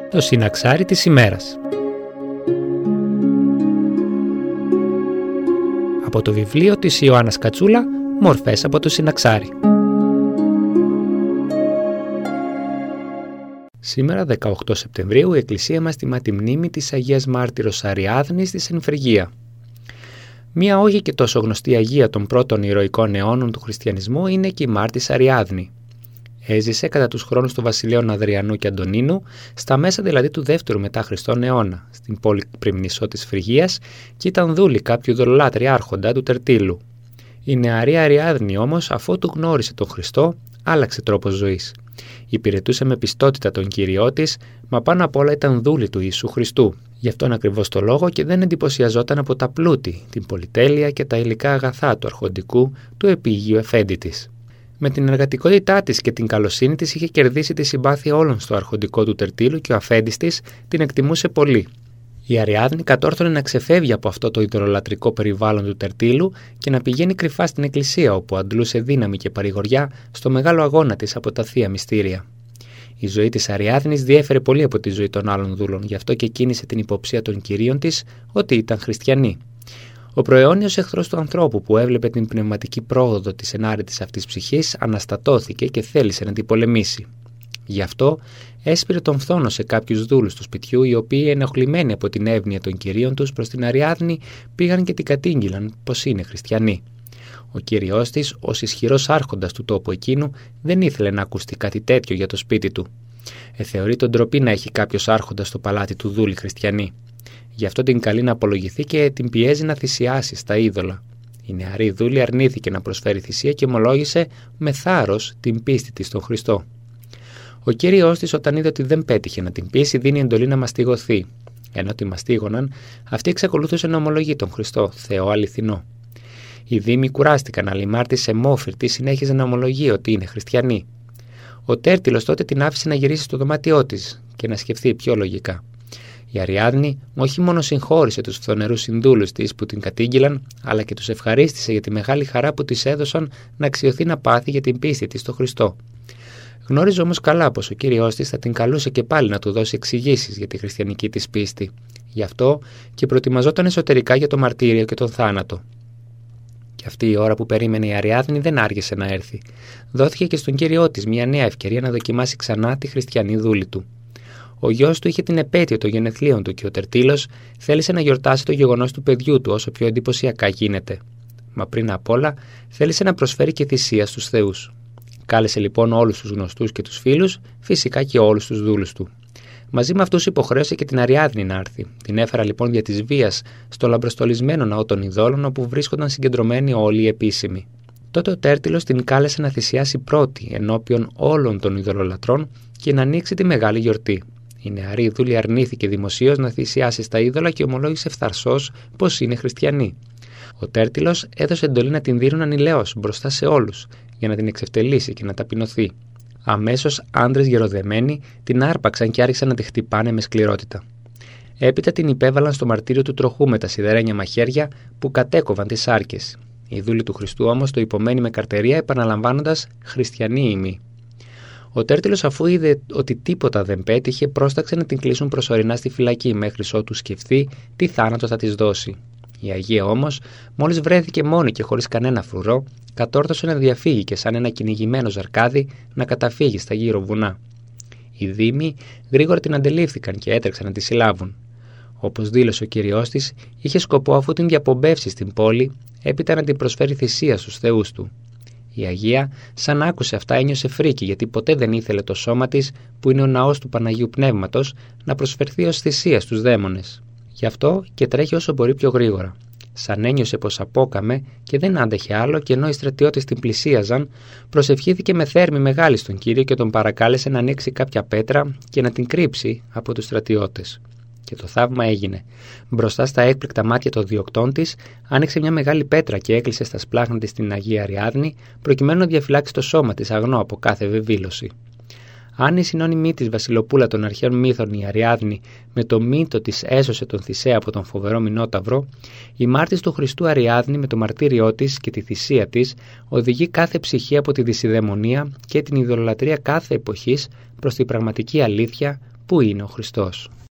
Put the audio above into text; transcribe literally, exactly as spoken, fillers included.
Το συναξάρι της ημέρας. Από το βιβλίο της Ιωάννας Κατσούλα, «Μορφές από το συναξάρι». Σήμερα, δεκαοκτώ Σεπτεμβρίου, η Εκκλησία μας τιμά τη μνήμη της Αγίας Μάρτυρος Αριάδνης της εν Φρυγία. Μία όχι και τόσο γνωστή Αγία των πρώτων ηρωικών αιώνων του χριστιανισμού είναι και η Μάρτης Αριάδνη. Έζησε κατά τους χρόνους των βασιλέων Αδριανού και Αντωνίνου, στα μέσα δηλαδή του δεύτερου μετά Χριστόν αιώνα, στην πόλη Πριμνησό της Φρυγίας, και ήταν δούλη κάποιου δολολάτρη άρχοντα του Τερτίλου. Η νεαρή Αριάδνη όμως, αφού του γνώρισε τον Χριστό, άλλαξε τρόπο ζωής. Υπηρετούσε με πιστότητα τον Κύριό της, μα πάνω απ' όλα ήταν δούλη του Ιησού Χριστού. Γι' αυτόν ακριβώς το λόγο και δεν εντυπωσιαζόταν από τα πλούτη, την πολυτέλεια και τα υλικά αγαθά του αρχοντικού, του επίγειου εφέντη της. Με την εργατικότητά της και την καλοσύνη της είχε κερδίσει τη συμπάθεια όλων στο αρχοντικό του Τερτίλου και ο αφέντης της την εκτιμούσε πολύ. Η Αριάδνη κατόρθωνε να ξεφεύγει από αυτό το ιδωλολατρικό περιβάλλον του Τερτίλου και να πηγαίνει κρυφά στην εκκλησία, όπου αντλούσε δύναμη και παρηγοριά στο μεγάλο αγώνα της από τα θεία μυστήρια. Η ζωή της Αριάδνης διέφερε πολύ από τη ζωή των άλλων δούλων, γι' αυτό και κίνησε την υποψία των κυρίων της ότι ήταν χριστιανοί. Ο προαιώνιος εχθρός του ανθρώπου, που έβλεπε την πνευματική πρόοδο της ενάρετης αυτής ψυχής, αναστατώθηκε και θέλησε να την πολεμήσει. Γι' αυτό έσπηρε τον φθόνο σε κάποιους δούλους του σπιτιού, οι οποίοι, ενοχλημένοι από την εύνοια των κυρίων τους προς την Αριάδνη, πήγαν και την κατήγγειλαν πως είναι χριστιανή. Ο κύριός της, ως ισχυρός άρχοντας του τόπου εκείνου, δεν ήθελε να ακουστεί κάτι τέτοιο για το σπίτι του. Εθεωρεί τον ντροπή να έχει κάποιος άρχοντας στο παλάτι του δούλη χριστιανή. Γι' αυτό την καλεί να απολογηθεί και την πιέζει να θυσιάσει στα είδωλα. Η νεαρή δούλη αρνήθηκε να προσφέρει θυσία και ομολόγησε με θάρρος την πίστη της στον Χριστό. Ο κύριος της, όταν είδε ότι δεν πέτυχε να την πείσει, δίνει εντολή να μαστιγωθεί. Ενώ τη μαστίγωναν, αυτή εξακολούθησε να ομολογεί τον Χριστό, Θεό αληθινό. Οι δήμοι κουράστηκαν, αλλά η Μάρτης αιμόφυρτη συνέχιζε να ομολογεί ότι είναι χριστιανή. Ο Τέρτιλος τότε την άφησε να γυρίσει στο δωμάτιό της και να σκεφτεί πιο λογικά. Η Αριάδνη όχι μόνο συγχώρησε τους φθονερούς συνδούλους της που την κατήγγειλαν, αλλά και τους ευχαρίστησε για τη μεγάλη χαρά που της έδωσαν να αξιωθεί να πάθει για την πίστη της στο Χριστό. Γνώριζε όμως καλά πως ο κύριος της θα την καλούσε και πάλι να του δώσει εξηγήσεις για τη χριστιανική της πίστη. Γι' αυτό και προετοιμαζόταν εσωτερικά για το μαρτύριο και τον θάνατο. Και αυτή η ώρα που περίμενε η Αριάδνη δεν άργησε να έρθει. Δόθηκε και στον κύριό της μια νέα ευκαιρία να δοκιμάσει ξανά τη χριστιανή δούλη του. Ο γιος του είχε την επέτειο των γενεθλίων του και ο Τερτίλος θέλησε να γιορτάσει το γεγονός του παιδιού του όσο πιο εντυπωσιακά γίνεται. Μα πριν απ' όλα θέλησε να προσφέρει και θυσία στους θεούς. Κάλεσε λοιπόν όλους τους γνωστούς και τους φίλους, φυσικά και όλους τους δούλους του. Μαζί με αυτούς υποχρέωσε και την Αριάδνη να έρθει. Την έφερα λοιπόν δια της βίας στο λαμπροστολισμένο ναό των ειδόλων, όπου βρίσκονταν συγκεντρωμένοι όλοι οι επίσημοι. Τότε ο Τέρτιλος την κάλεσε να θυσιάσει πρώτη ενώπιον όλων των ειδωλολατρών και να ανοίξει τη μεγάλη γιορτή. Η νεαρή δούλη αρνήθηκε δημοσίως να θυσιάσει στα είδωλα και ομολόγησε φθαρσός πως είναι χριστιανή. Ο Τέρτιλος έδωσε εντολή να την δίνουν ανηλαίως μπροστά σε όλους, για να την εξευτελίσει και να ταπεινωθεί. Αμέσως άντρες γεροδεμένοι την άρπαξαν και άρχισαν να τη χτυπάνε με σκληρότητα. Έπειτα την υπέβαλαν στο μαρτύριο του τροχού με τα σιδερένια μαχαίρια που κατέκοβαν τις σάρκες. Η δούλη του Χριστού όμως το υπομένει με καρτερία, επαναλαμβάνοντας «Χριστιανοί ημί». Ο Τέρτιλος, αφού είδε ότι τίποτα δεν πέτυχε, πρόσταξε να την κλείσουν προσωρινά στη φυλακή μέχρι ότου σκεφτεί τι θάνατο θα της δώσει. Η Αγία όμως, μόλις βρέθηκε μόνη και χωρίς κανένα φρουρό, κατόρθωσε να διαφύγει και σαν ένα κυνηγημένο ζαρκάδι να καταφύγει στα γύρω βουνά. Οι δήμοι γρήγορα την αντελήφθηκαν και έτρεξαν να τη συλλάβουν. Όπως δήλωσε ο κύριός της, είχε σκοπό, αφού την διαπομπεύσει στην πόλη, έπειτα να την προσφέρει θυσία στους θεούς του. Η Αγία, σαν άκουσε αυτά, ένιωσε φρίκη, γιατί ποτέ δεν ήθελε το σώμα της, που είναι ο ναός του Παναγίου Πνεύματος, να προσφερθεί ως θυσία στους δαίμονες. Γι' αυτό και τρέχει όσο μπορεί πιο γρήγορα. Σαν ένιωσε πως απόκαμε και δεν άντεχε άλλο, και ενώ οι στρατιώτες την πλησίαζαν, προσευχήθηκε με θέρμη μεγάλη στον Κύριο και τον παρακάλεσε να ανοίξει κάποια πέτρα και να την κρύψει από τους στρατιώτες. Και το θαύμα έγινε. Μπροστά στα έκπληκτα μάτια των διοκτών της, άνοιξε μια μεγάλη πέτρα και έκλεισε στα σπλάχνα της την Αγία Αριάδνη, προκειμένου να διαφυλάξει το σώμα της αγνό από κάθε βεβήλωση. Αν η συνώνυμή της Βασιλοπούλα των αρχαίων μύθων, η Αριάδνη, με το μύτο της έσωσε τον Θησέα από τον φοβερό Μινόταυρο, η Μάρτης του Χριστού Αριάδνη, με το μαρτύριό της και τη θυσία της, οδηγεί κάθε ψυχή από τη δυσιδαιμονία και την ειδωλολατρία κάθε εποχής προς την πραγματική αλήθεια Πού είναι ο Χριστός?